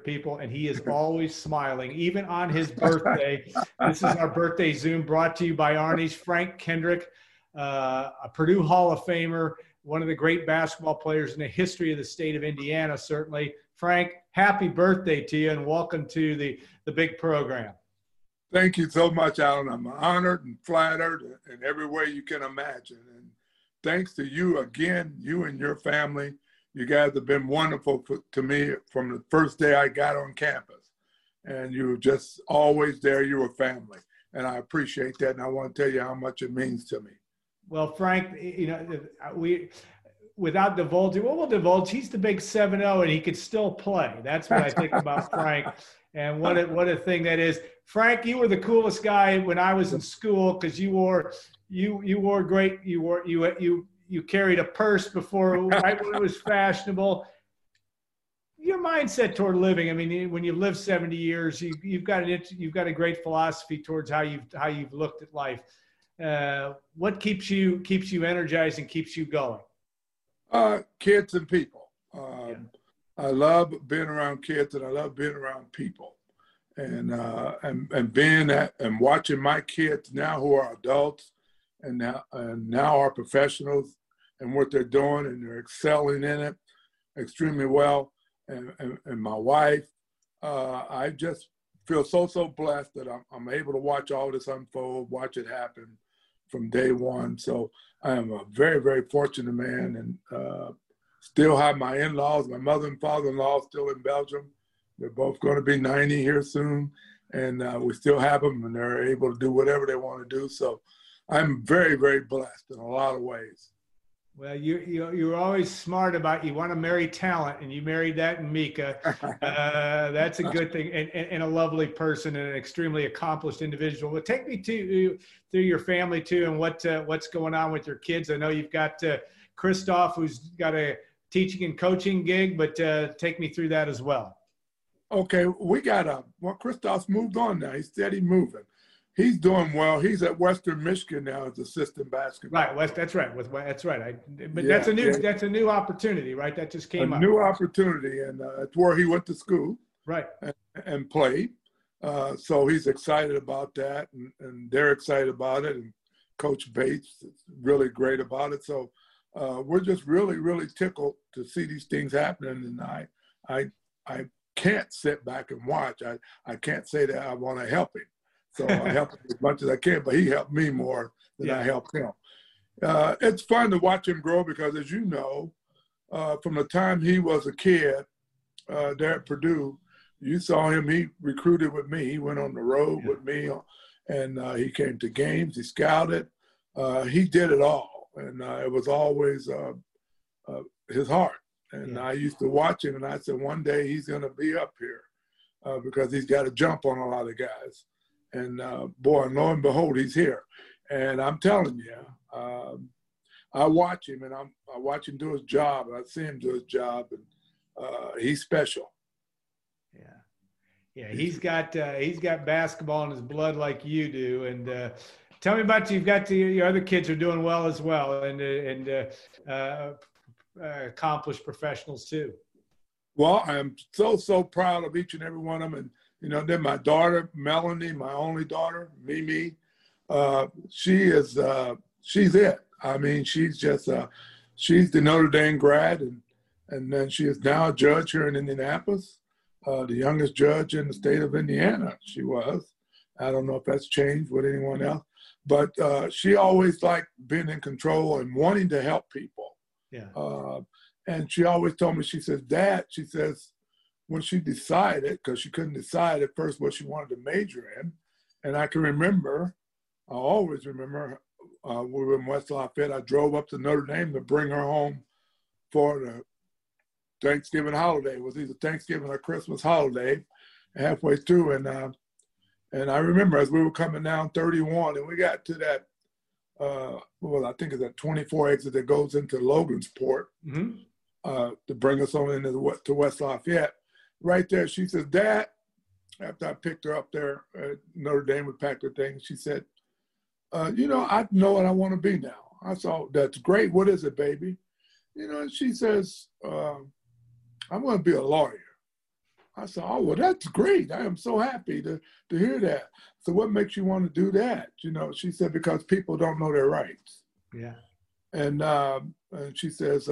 people, and he is always smiling, even on his birthday. This is our birthday Zoom brought to you by Arnie's. Frank Kendrick, a Purdue Hall of Famer, one of the great basketball players in the history of the state of Indiana, certainly. Frank, happy birthday to you, and welcome to the big program. Thank you so much, Alan. I'm honored and flattered in every way you can imagine. And thanks to you again, you and your family. You guys have been wonderful to me from the first day I got on campus. And you were just always there. You were family. And I appreciate that. And I want to tell you how much it means to me. Well, Frank, you know, without divulging, well, we'll divulge. He's the big 7-0 and he could still play. That's what I think about Frank. And what a thing that is. Frank, you were the coolest guy when I was in school because you wore great. You carried a purse before, right when it was fashionable. Your mindset toward living. I mean, when you've lived 70 years, you've got a great philosophy towards how you've looked at life. What keeps you energized and keeps you going? Kids and people. I love being around kids and I love being around people, and being that and watching my kids now who are adults and now are professionals and what they're doing, and they're excelling in it extremely well. And my wife, I just feel so blessed that I'm able to watch all this unfold, watch it happen from day one. So I am a very, very fortunate man, and still have my in-laws, my mother and father-in-law still in Belgium. They're both going to be 90 here soon, and we still have them, and they're able to do whatever they want to do. So I'm very, very blessed in a lot of ways. Well, you're always smart about you want to marry talent, and you married that in Mika. That's a good thing, and a lovely person and an extremely accomplished individual. But take me through your family too, and what's going on with your kids. I know you've got Christoph, who's got a teaching and coaching gig, but take me through that as well. Okay, we got Christoph's moved on now. He's steady moving. He's doing well. He's at Western Michigan now as assistant basketball. Right, that's right. That's right. That's a new opportunity, right? That just came up. A new opportunity, and it's where he went to school, right, and played. So he's excited about that, and they're excited about it. And Coach Bates is really great about it. So we're just really, really tickled to see these things happening. And I can't sit back and watch. I can't say that I want to help him. So I help him as much as I can, but he helped me more than I helped him. It's fun to watch him grow because, as you know, from the time he was a kid there at Purdue, you saw him, he recruited with me. He went on the road with me, and he came to games. He scouted. He did it all, and it was always his heart. And I used to watch him, and I said, one day he's going to be up here because he's got to jump on a lot of guys. And boy, and lo and behold, he's here. And I'm telling you, I watch him, and I watch him do his job, and I see him do his job, and he's special. Yeah, he's got basketball in his blood like you do. And tell me about you. You've got your other kids are doing well as well, and accomplished professionals too. Well, I am so proud of each and every one of them. And you know, then my daughter, Melanie, my only daughter, Mimi, she's it. I mean, she's the Notre Dame grad, and then she is now a judge here in Indianapolis, the youngest judge in the state of Indiana. She was. I don't know if that's changed with anyone else, but she always liked being in control and wanting to help people. Yeah. And she always told me, she says, Dad, she says, when she decided, because she couldn't decide at first what she wanted to major in, and I always remember, we were in West Lafayette. I drove up to Notre Dame to bring her home for the Thanksgiving holiday. It was either Thanksgiving or Christmas holiday, halfway through. And I remember as we were coming down 31, and we got to that, I think it's that 24 exit that goes into Logansport to bring us on into to West Lafayette. Right there, she says, Dad, after I picked her up there at Notre Dame, we packed her things, she said, you know, I know what I want to be now. I said, that's great. What is it, baby? You know, and she says, I'm going to be a lawyer. I said, oh, well, that's great. I am so happy to hear that. So what makes you want to do that? She said, because people don't know their rights. Yeah. And she says,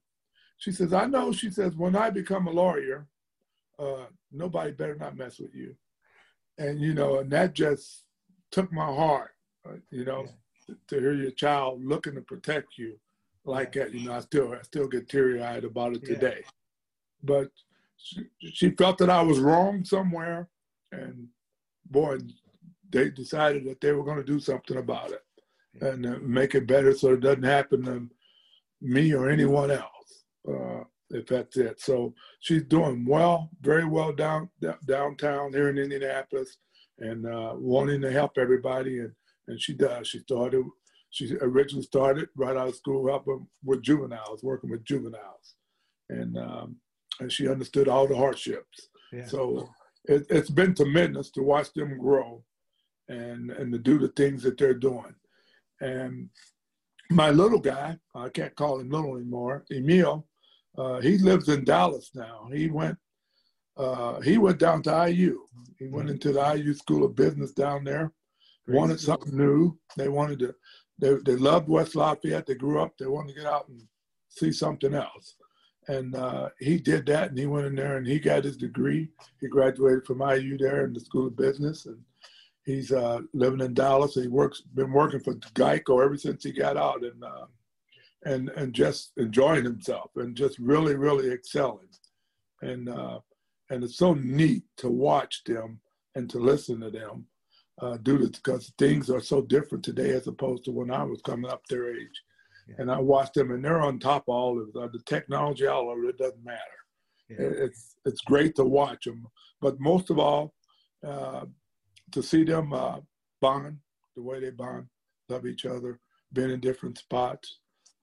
I know, she says, when I become a lawyer, nobody better not mess with you. And, and that just took my heart, yeah. To hear your child looking to protect you like that. I still get teary-eyed about it today. But she felt that I was wrong somewhere, and boy, they decided that they were going to do something about it and make it better so it doesn't happen to me or anyone else, if that's it. So she's doing well, very well downtown here in Indianapolis, and wanting to help everybody, and she does. She originally started right out of school helping with juveniles, working with juveniles, and she understood all the hardships. Yeah. So it's been tremendous to watch them grow and to do the things that they're doing. And my little guy, I can't call him little anymore, Emil, he lives in Dallas now. He went down to IU. He went into the IU School of Business down there, wanted something new. They loved West Lafayette. They grew up. They wanted to get out and see something else. And he did that, and he went in there and he got his degree. He graduated from IU there in the School of Business, and he's living in Dallas. He been working for Geico ever since he got out, and just enjoying himself and just really, really excelling. And it's so neat to watch them and to listen to them do this, because things are so different today as opposed to when I was coming up their age. Yeah. And I watch them, and they're on top of all of the technology, all of it. It doesn't matter. Yeah. It's great to watch them, but most of all, to see them bond the way they bond, love each other, been in different spots.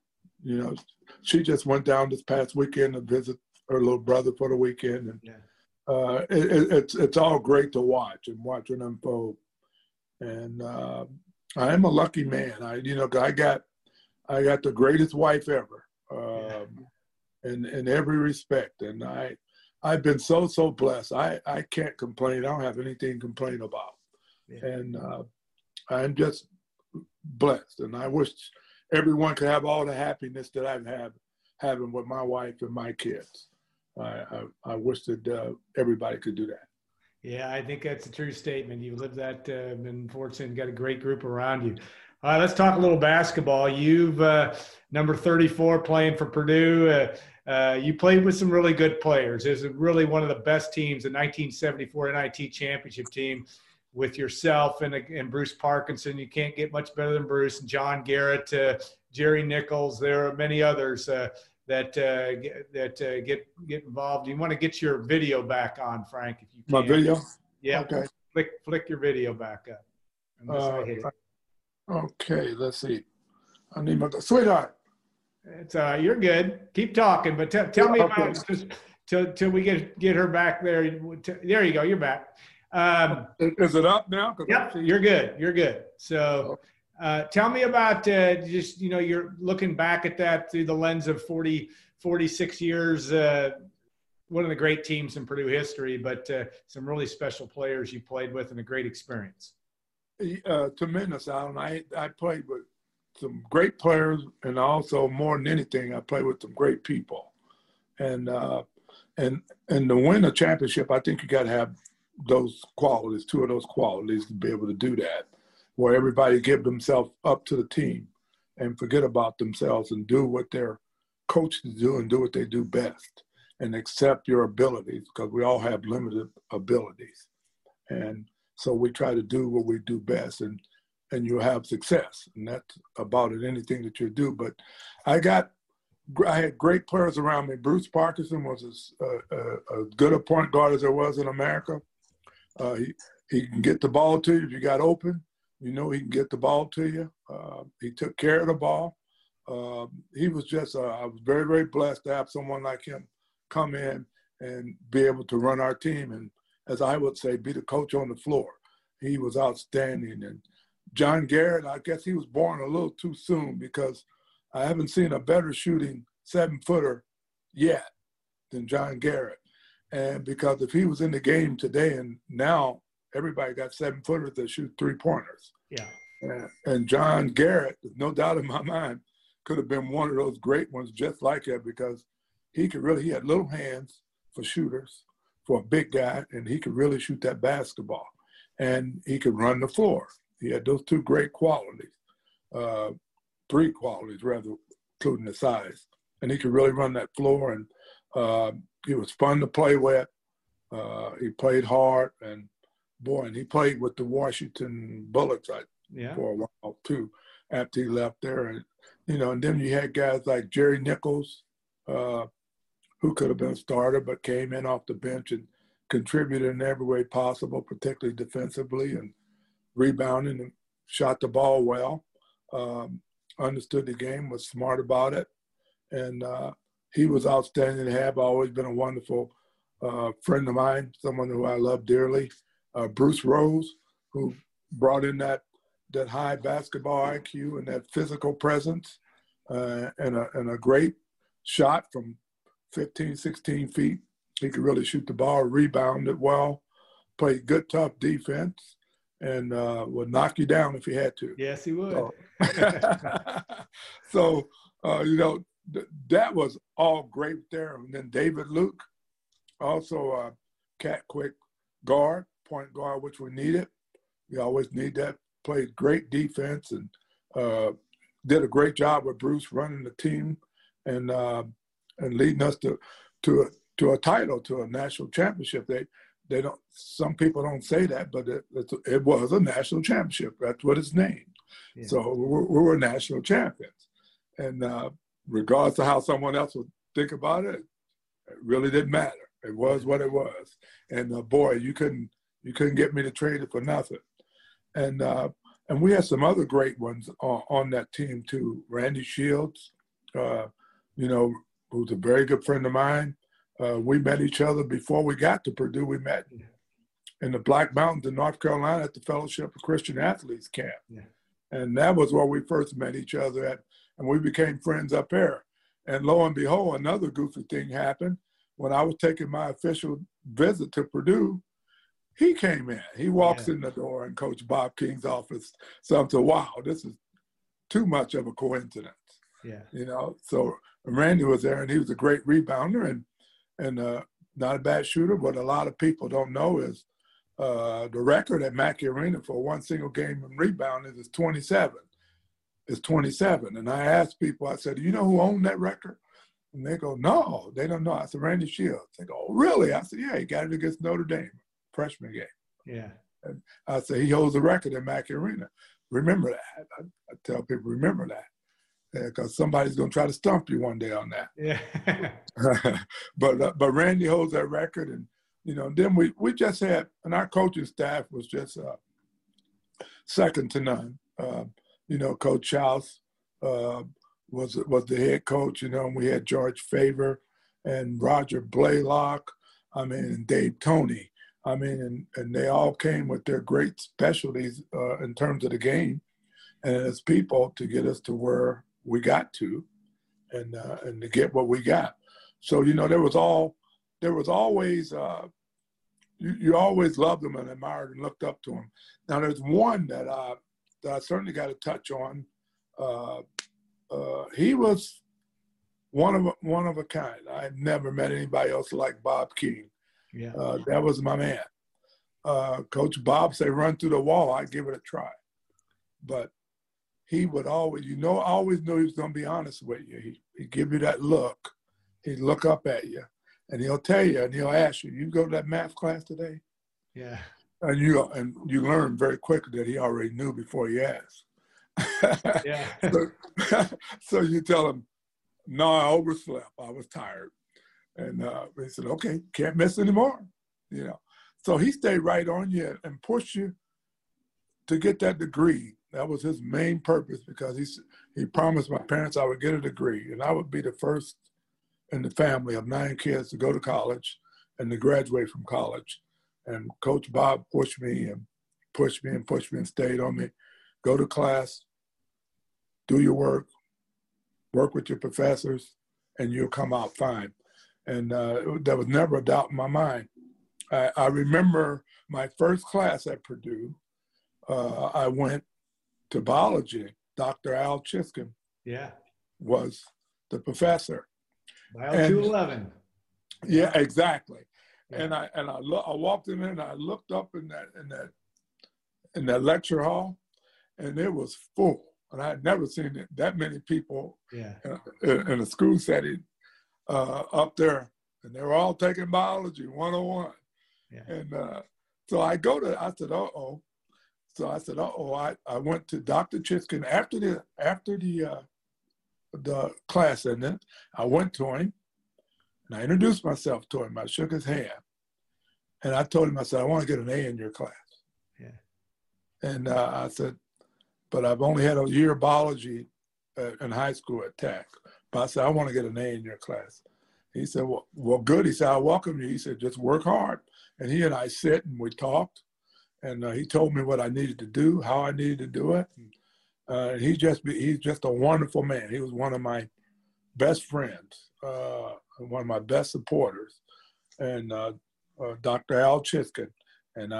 She just went down this past weekend to visit her little brother for the weekend, and yeah. It's all great to watch and watching them unfold. And I am a lucky man. I got the greatest wife ever, in every respect, and I've been so blessed. I can't complain. I don't have anything to complain about, yeah. And I'm just blessed, and I wish everyone could have all the happiness that I've having with my wife and my kids. I wish that everybody could do that. Yeah, I think that's a true statement. You've lived that, been fortunate, and got a great group around you. All right, let's talk a little basketball. You've number 34 playing for Purdue. You played with some really good players. It was really one of the best teams, the 1974 NIT championship team, with yourself and Bruce Parkinson. You can't get much better than Bruce, and John Garrett, Jerry Nichols. There are many others that get involved. You want to get your video back on, Frank, if you can. My video? Yeah. Okay. Flick your video back up. I hit it. Okay, let's see. I need my sweetheart. It's you're good. Keep talking, but tell me about till we get her back there. There you go. You're back. Is it up now? Yep, you're good. You're good. So tell me about just, you're looking back at that through the lens of 46 years, one of the great teams in Purdue history, but some really special players you played with and a great experience. Tremendous, Alan. I played with some great players, and also more than anything, I played with some great people. And to win a championship, I think you got to have those qualities, two of those qualities, to be able to do that, where everybody give themselves up to the team and forget about themselves and do what their coaches do and do what they do best, and accept your abilities, because we all have limited abilities. And so we try to do what we do best, and you'll have success. And that's about it, anything that you do. But I had great players around me. Bruce Parkinson was as good a point guard as there was in America. He can get the ball to you if you got open. He can get the ball to you. He took care of the ball. He was just, I was very, very blessed to have someone like him come in and be able to run our team, and, as I would say, be the coach on the floor. He was outstanding. And John Garrett, I guess he was born a little too soon, because I haven't seen a better shooting 7-footer yet than John Garrett. And because if he was in the game today, and now everybody got 7-footers that shoot 3-pointers. Yeah. And John Garrett, no doubt in my mind, could have been one of those great ones just like that, because he had little hands for shooters, for a big guy, and he could really shoot that basketball. And he could run the floor. He had those two great qualities, 3 qualities rather, including the size. And he could really run that floor, and he was fun to play with. He played hard, and he played with the Washington Bullets for a while too, after he left there. And and then you had guys like Jerry Nichols, who could have been a starter but came in off the bench and contributed in every way possible, particularly defensively and rebounding, and shot the ball well. Understood the game, was smart about it, and he was outstanding to have. Always been a wonderful friend of mine, someone who I love dearly. Bruce Rose, who brought in that high basketball IQ and that physical presence, and a great shot from 15, 16 feet. He could really shoot the ball, rebound it well, played good, tough defense, and would knock you down if he had to. Yes, he would. So, that was all great there. And then David Luke, also a quick guard, point guard, which we needed. We always need that. Played great defense and did a great job with Bruce running the team and leading us to a title, to a national championship. They don't. Some people don't say that, but it was a national championship. That's what it's named. Yeah. So we were national champions, and regardless of how someone else would think about it, it really didn't matter. It was what it was, and boy, you couldn't get me to trade it for nothing. And we had some other great ones on that team too. Randy Shields, who's a very good friend of mine. We met each other before we got to Purdue. We met in the Black Mountains in North Carolina at the Fellowship of Christian Athletes camp. Yeah. And that was where we first met each other at, and we became friends up there. And lo and behold, another goofy thing happened. When I was taking my official visit to Purdue, he came in. He walks in the door in Coach Bob King's office. So I'm saying, wow, this is too much of a coincidence. Yeah. So Randy was there, and he was a great rebounder and not a bad shooter. What a lot of people don't know is the record at Mackey Arena for one single game in rebounding is 27. It's 27. And I asked people, I said, do you know who owned that record? And they go, no, they don't know. I said, Randy Shields. They go, oh, really? I said, yeah, he got it against Notre Dame, freshman game. Yeah. And I said, he holds the record at Mackey Arena. Remember that. I tell people, remember that. Because somebody's going to try to stump you one day on that. Yeah. But Randy holds that record. And, then we just had, and our coaching staff was just second to none. Coach House was the head coach, and we had George Favor and Roger Blaylock, and Dave Toney. And they all came with their great specialties in terms of the game and as people to get us to where we got to and to get what we got. So, there was always, you always loved them and admired and looked up to them. Now, there's one that I certainly got to touch on. He was one of a kind. I had never met anybody else like Bob King. Yeah. That was my man. Coach Bob said, run through the wall. I'd give it a try. But he would always, always knew he was going to be honest with you. He'd give you that look. He'd look up at you, and he'll tell you, and he'll ask you, you go to that math class today? Yeah. And you learn very quickly that he already knew before you asked. Yeah. So you tell him, no, I overslept. I was tired. And he said, okay, can't miss anymore. So he stayed right on you and pushed you to get that degree. That was his main purpose, because he promised my parents I would get a degree, and I would be the first in the family of 9 kids to go to college and to graduate from college. And Coach Bob pushed me and pushed me and pushed me and stayed on me. Go to class, do your work with your professors, and you'll come out fine. And there was never a doubt in my mind. I remember my first class at Purdue. I went to biology. Dr. Al Chiskin was the professor. Bio 211. Yeah, exactly. Yeah. And I walked in there and I looked up in that lecture hall, and it was full. And I had never seen that many people in a school setting up there, and they were all taking biology 101. Yeah. And so I said, uh-oh. So I said, uh-oh. I went to Dr. Chiskin after the class ended. I went to him, and I introduced myself to him. I shook his hand, and I told him, I said, I want to get an A in your class. Yeah. And I said, but I've only had a year of biology in high school at Tech. But I said, I want to get an A in your class. He said, well, good. He said, I welcome you. He said, just work hard. And he and I sit and we talked. And he told me what I needed to do, how I needed to do it. And he's just a wonderful man. He was one of my best friends, one of my best supporters, and Dr. Al Chiskin. And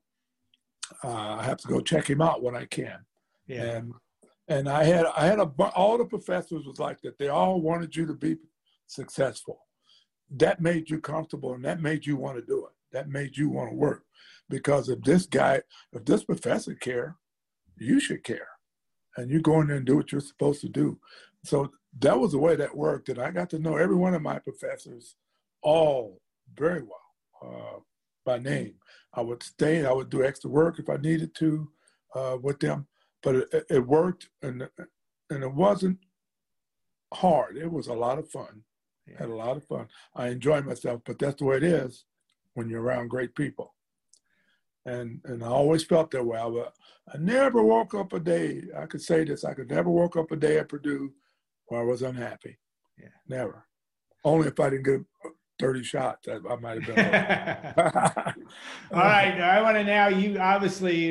I have to go check him out when I can. Yeah. And I had all the professors was like that. They all wanted you to be successful. That made you comfortable, and that made you want to do it. That made you want to work. Because if this professor care, you should care. And you go in there and do what you're supposed to do. So that was the way that worked. And I got to know every one of my professors all very well by name. I would stay, I would do extra work if I needed to with them. But it worked, and it wasn't hard. It was a lot of fun. Yeah. Had a lot of fun. I enjoyed myself, but that's the way it is when you're around great people. And I always felt that way. I never woke up a day, I could say this, I could never woke up a day at Purdue where I was unhappy. Yeah. Never. Only if I didn't get 30 shots, I might have been. All right. I want to now, you obviously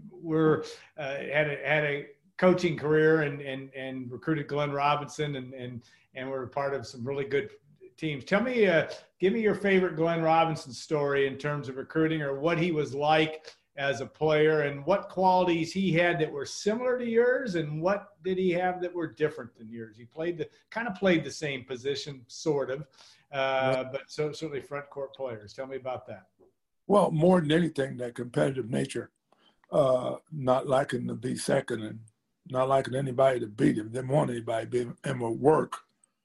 had a coaching career and recruited Glenn Robinson and were part of some really good teams. Tell me, give me your favorite Glenn Robinson story in terms of recruiting, or what he was like as a player, and what qualities he had that were similar to yours, and what did he have that were different than yours. He kind of played the same position, sort of, but certainly front court players. Tell me about that. Well, more than anything, that competitive nature, not liking to be second and not liking anybody to beat him, didn't want anybody to beat him, and would work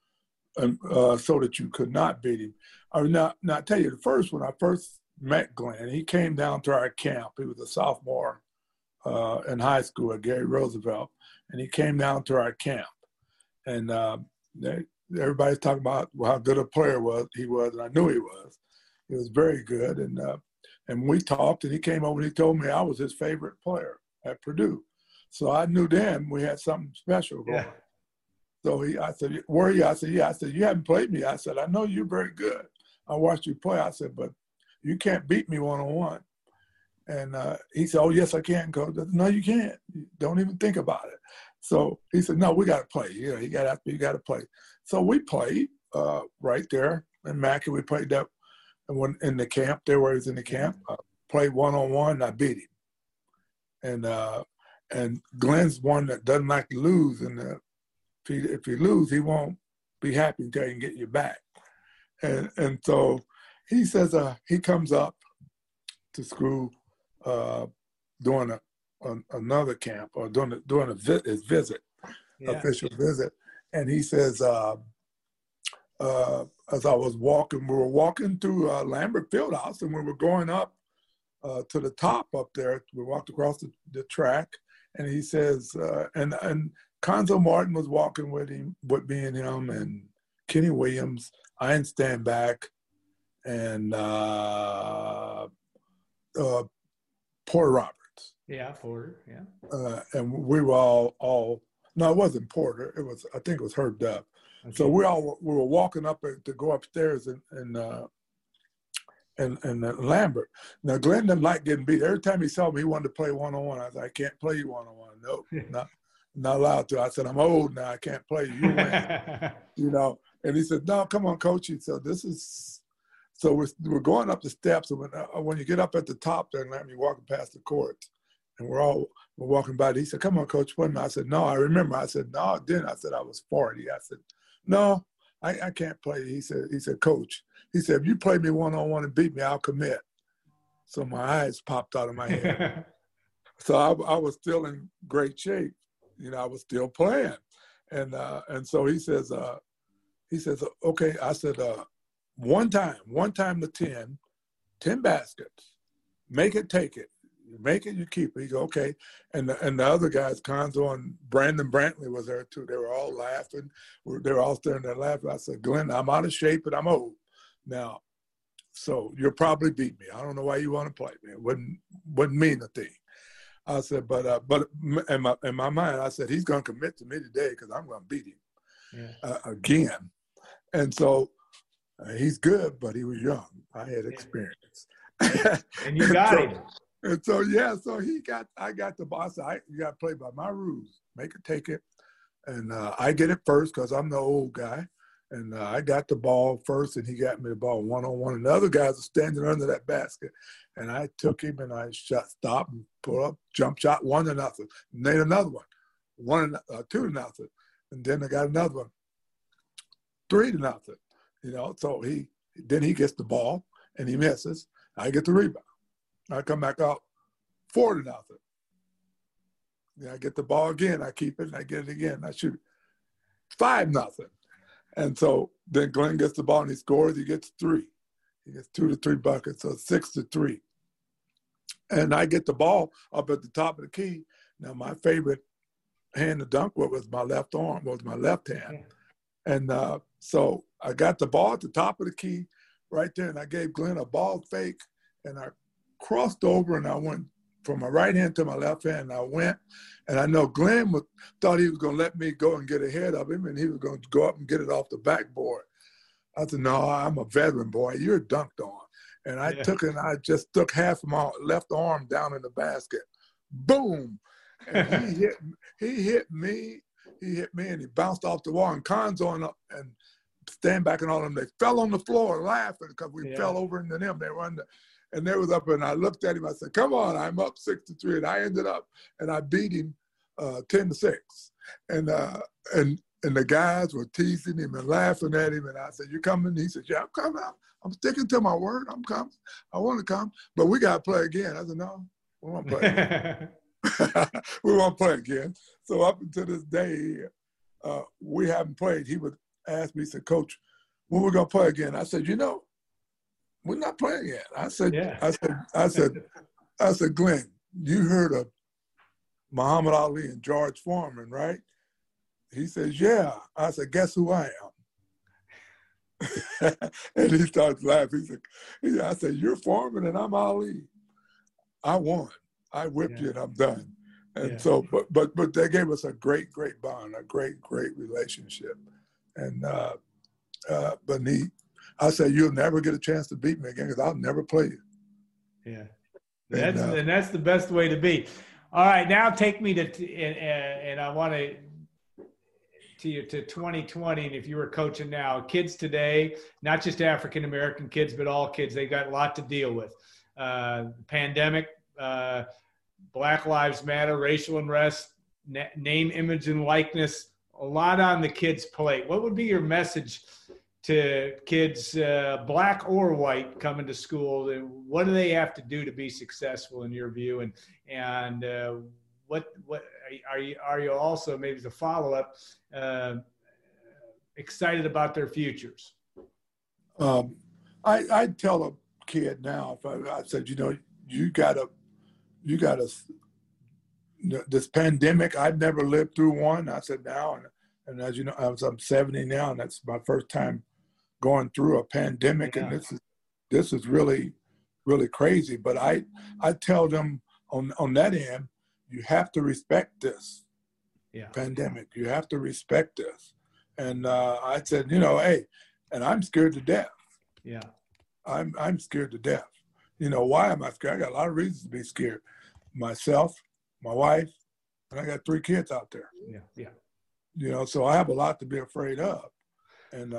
so that you could not beat him. Now, I tell you, when I first met Glenn, he came down to our camp. He was a sophomore in high school at Gary Roosevelt, and he came down to our camp. And everybody's talking about how good a player he was, and I knew he was. He was very good, and we talked, and he came over and he told me I was his favorite player at Purdue. So I knew then we had something special going. Yeah. So I said, where are you? I said, yeah. I said, you haven't played me. I said, I know you're very good. I watched you play. I said, but you can't beat me one-on-one. And he said, oh, yes, I can, Coach. I said, no, you can't. Don't even think about it. So he said, no, we got to play. You got to play. So we played right there in Mackey. We played that in the camp there where he was in the camp. Played one-on-one, and I beat him. And Glenn's one that doesn't like to lose, and if you lose, he won't be happy until he can get you back. And so he says he comes up to school doing another camp, or doing his visit, official visit. And he says, as I was walking, we were walking through Lambert Fieldhouse, and we were going up to the top up there. We walked across the track, and he says, and Conzo Martin was walking with me and him, and Kenny Williams, Ian Stanback, and Porter Roberts. Yeah, Porter, yeah. And we were all no, it wasn't Porter. I think it was Herb Dub. Okay. So we were walking up to go upstairs and Lambert. Now Glenn didn't like getting beat. Every time he saw me, he wanted to play one-on-one. I said, I can't play you one-on-one. Nope, not allowed to. I said, I'm old now. I can't play. You win. You know. And he said, no, come on, coach. He said, so we're going up the steps. And when you get up at the top there, and you're walking past the court, and we're walking by. He said, come on, coach. What? I said, no, I remember. I said, no, I didn't. I said, I was 40. I said, no, I can't play. He said, coach. He said, if you play me one-on-one and beat me, I'll commit. So my eyes popped out of my head. So I was still in great shape. You know, I was still playing. And so he says, okay. I said, one time to 10 baskets. Make it, take it. You make it, you keep it. He go, okay. And the other guys, Conzo and Brandon Brantley was there too. They were all laughing. They were all standing there laughing. I said, Glenn, I'm out of shape and I'm old. Now, so you'll probably beat me. I don't know why you want to play me. It wouldn't mean a thing. I said, but in my mind, I said, he's going to commit to me today because I'm going to beat him again. And so he's good, but he was young. I had experience. And you got him. And so, yeah, so I got the boss. You got to play by my rules. Make it, take it. And I get it first because I'm the old guy. And I got the ball first, and he got me the ball one-on-one. And the other guys are standing under that basket. And I took him, and I stopped and pull up, jump shot, 1-0. And then another one, 2-0. And then I got another one, 3-0. You know, so then he gets the ball, and he misses. I get the rebound. I come back out, 4-0. Then I get the ball again. I keep it, and I get it again. I shoot 5-0. And so then Glenn gets the ball and he scores. He gets 3. He gets 2 to 3 buckets, so 6-3. And I get the ball up at the top of the key. Now, my favorite hand to dunk with was my left arm, was my left hand. And so I got the ball at the top of the key right there, and I gave Glenn a ball fake, and I crossed over, and I went from my right hand to my left hand, and I went. And I know Glenn thought he was going to let me go and get ahead of him, and he was going to go up and get it off the backboard. I said, no, I'm a veteran, boy. You're dunked on. And I took it, and I just stuck half of my left arm down in the basket. Boom. And he hit me, and he bounced off the wall. And Conzo and Stan back and all of them, they fell on the floor laughing because we fell over into them. They were under. And they was up, and I looked at him. I said, come on, I'm up 6-3. And I ended up, and I beat him 10-6. And the guys were teasing him and laughing at him. And I said, you coming? He said, yeah, I'm coming. I'm sticking to my word. I'm coming. I want to come. But we got to play again. I said, no, we won't play again. We won't play again. So up until this day, we haven't played. He would ask me, he said, Coach, when we're going to play again? I said, we're not playing yet. I said, Glenn, you heard of Muhammad Ali and George Foreman, right? He says, yeah. I said, guess who I am? And he starts laughing. I said, you're Foreman and I'm Ali. I won. I whipped you and I'm done. And so, but they gave us a great, great bond, a great, great relationship. And but I said, you'll never get a chance to beat me again because I'll never play you. Yeah. And that's the best way to be. All right, now take me and I want to 2020. And if you were coaching now, kids today, not just African-American kids, but all kids, they got a lot to deal with. Pandemic, Black Lives Matter, racial unrest, name, image, and likeness, a lot on the kids' plate. What would be your message to kids, black or white, coming to school? And what do they have to do to be successful in your view? And what are you also, maybe as a follow-up, excited about their futures? I'd tell a kid now, if I said, you gotta, this pandemic, I've never lived through one. I said now, and as you know, I'm 70 now, and that's my first time going through a pandemic, and this is really, really crazy. But I tell them on that end, you have to respect this pandemic. You have to respect this. And I said, hey, and I'm scared to death. Yeah, I'm scared to death. Why am I scared? I got a lot of reasons to be scared. Myself, my wife, and I got 3 kids out there. Yeah, yeah. You know, so I have a lot to be afraid of, and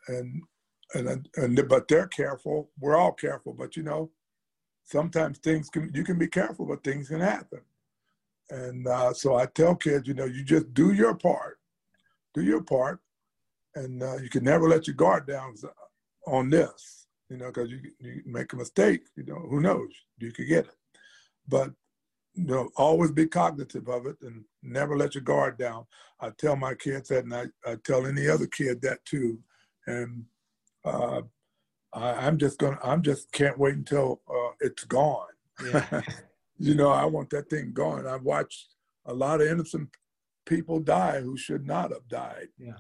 but they're careful. We're all careful, but you know, sometimes you can be careful, but things can happen. And so I tell kids, you know, you just do your part, and you can never let your guard down on this, you know, because you make a mistake, you know, who knows, you could get it. But, you know, always be cognitive of it and never let your guard down. I tell my kids that, and I tell any other kid that too. And I'm just can't wait until it's gone. Yeah. You know, I want that thing gone. I've watched a lot of innocent people die who should not have died. Yeah.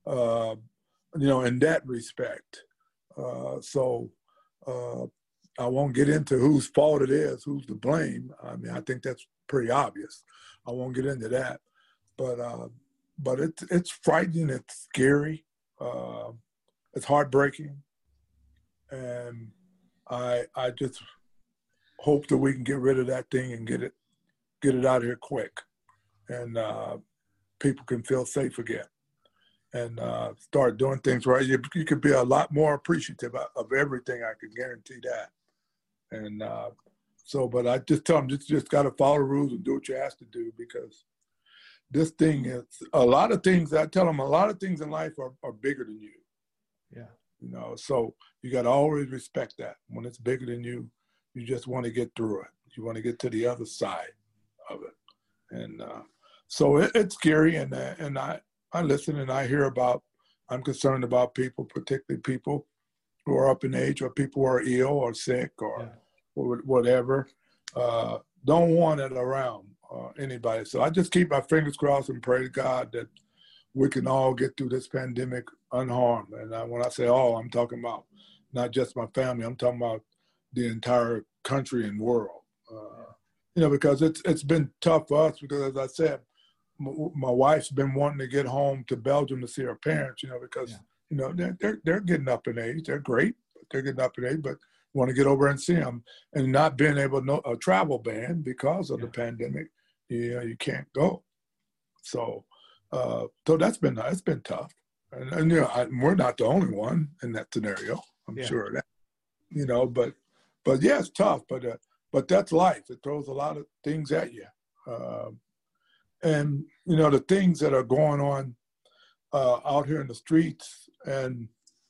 You know, in that respect. So I won't get into whose fault it is, who's to blame. I mean, I think that's pretty obvious. I won't get into that. But it's frightening. It's scary. It's heartbreaking. And I just hope that we can get rid of that thing and get it out of here quick, and people can feel safe again, and start doing things right. You could be a lot more appreciative of everything. I can guarantee that. And but I just tell them just got to follow the rules and do what you have to do, because this thing is a lot of things. I tell them a lot of things in life are bigger than you. Yeah. You know, so you got to always respect that. When it's bigger than you, you just want to get through it. You want to get to the other side of it. And so it's scary. And I listen and I hear I'm concerned about people, particularly people who are up in age, or people who are ill or sick or whatever. Don't want it around anybody. So I just keep my fingers crossed and pray to God that we can all get through this pandemic unharmed. And when I say all, I'm talking about not just my family. I'm talking about the entire country and world. You know, because it's been tough for us, because as I said, my wife's been wanting to get home to Belgium to see her parents, you know, because, you know, they're getting up in age. They're great, but they're getting up in age, but want to get over and see them, and not being able to a travel ban because of the pandemic. You know, you can't go. So it's been tough. And you know, we're not the only one in that scenario. I'm sure of that, you know, but yeah, it's tough, but that's life. It throws a lot of things at you. And, you know, the things that are going on out here in the streets, and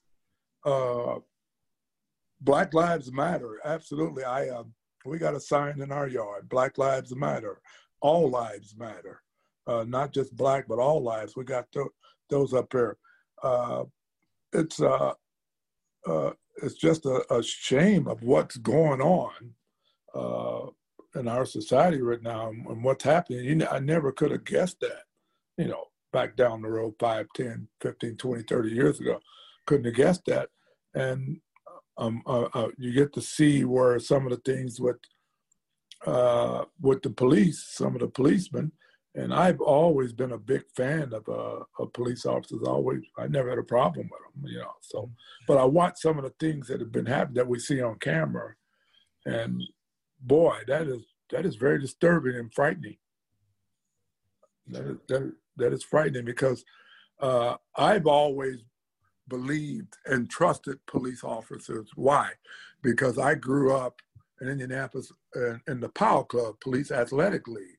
Black Lives Matter. Absolutely. We got a sign in our yard, Black Lives Matter. All lives matter. Not just black, but all lives. We got those up there. It's just a shame of what's going on in our society right now, and what's happening. I never could have guessed that, you know, back down the road 5, 10, 15, 20, 30 years ago. Couldn't have guessed that. And you get to see where some of the things with the police, some of the policemen, and I've always been a big fan of police officers. I never had a problem with them, you know. So, but I watch some of the things that have been happening that we see on camera, and boy, that is very disturbing and frightening. That is frightening, because I've always believed and trusted police officers. Why? Because I grew up in Indianapolis in the Powell Club, Police Athletic League.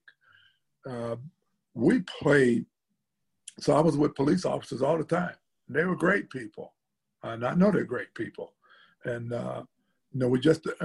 We played, so I was with police officers all the time. They were great people, and I know they're great people. And you know,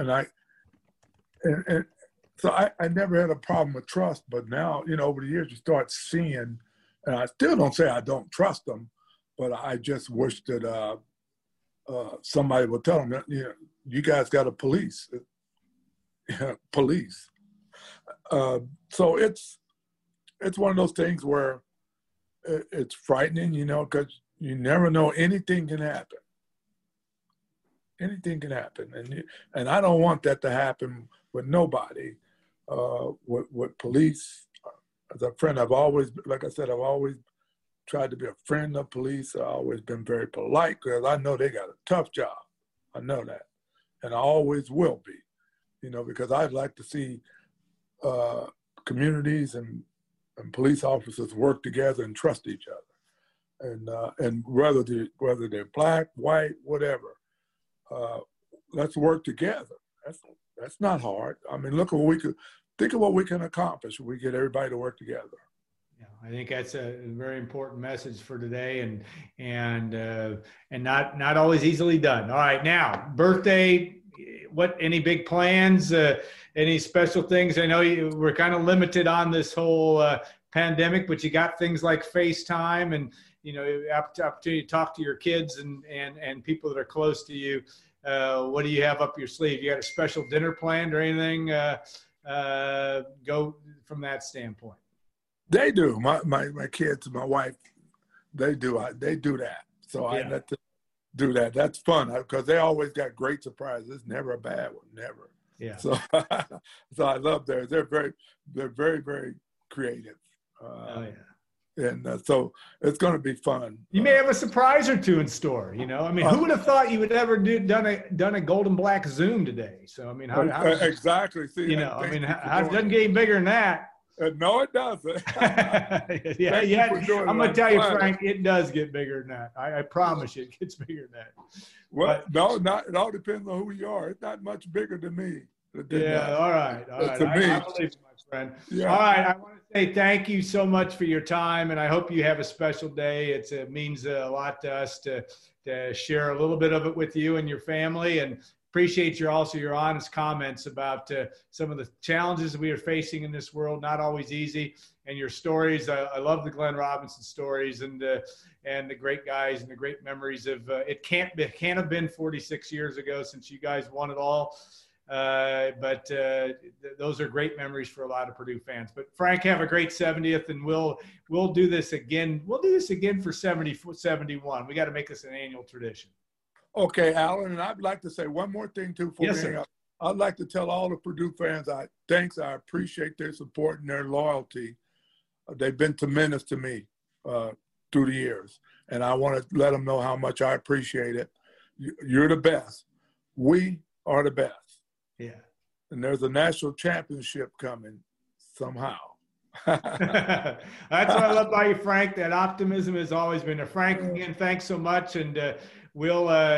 so I never had a problem with trust. But now, you know, over the years, you start seeing, and I still don't say I don't trust them, but I just wish that somebody would tell them that, you know, you guys got to police. Police. So it's one of those things where it's frightening, you know, because you never know, anything can happen. Anything can happen, and I don't want that to happen with nobody. With police, as a friend, I've always, like I said, I've always tried to be a friend of police. I've always been very polite, because I know they got a tough job. I know that, and I always will be, you know, because I'd like to see communities and and police officers work together and trust each other. And whether they're black, white, whatever, let's work together. That's not hard. I mean, think of what we can accomplish if we get everybody to work together. Yeah, I think that's a very important message for today, and not always easily done. All right, now birthday. Any big plans? Any special things? I know we're kind of limited on this whole pandemic, but you got things like FaceTime, and opportunity to talk to your kids and people that are close to you. What do you have up your sleeve? You got a special dinner planned or anything? Go from that standpoint. They do. My kids, my wife, they do that. So I let them do that. That's fun because they always got great surprises. It's never a bad one, never. Yeah. So I love theirs. They're very, very creative. And so it's going to be fun. You may have a surprise or two in store. I mean, who would have thought you would ever done a golden black Zoom today? So I mean, how exactly? See, it doesn't get any bigger than that. No, it doesn't. yeah. I'm going to tell you, Frank, it does get bigger than that. I promise you, it gets bigger than that. Well, it all depends on who you are. It's not much bigger than me. All right. I believe you, my friend. Yeah. All right, I want to say thank you so much for your time, and I hope you have a special day. It means a lot to us to share a little bit of it with you and your family, and appreciate your honest comments about some of the challenges we are facing in this world. Not always easy, and your stories. I love the Glenn Robinson stories and the great guys and the great memories of. It can't have been 46 years ago since you guys won it all, but those are great memories for a lot of Purdue fans. But Frank, have a great 70th, and we'll do this again. We'll do this again for 71. We got to make this an annual tradition. Okay, Alan, and I'd like to say one more thing too. Yes, sir. I'd like to tell all the Purdue fans, I appreciate their support and their loyalty. They've been tremendous to me through the years, and I want to let them know how much I appreciate it. You're the best. We are the best. Yeah. And there's a national championship coming somehow. That's what I love about you, Frank. That optimism has always been there. Frank, again, thanks so much, and we'll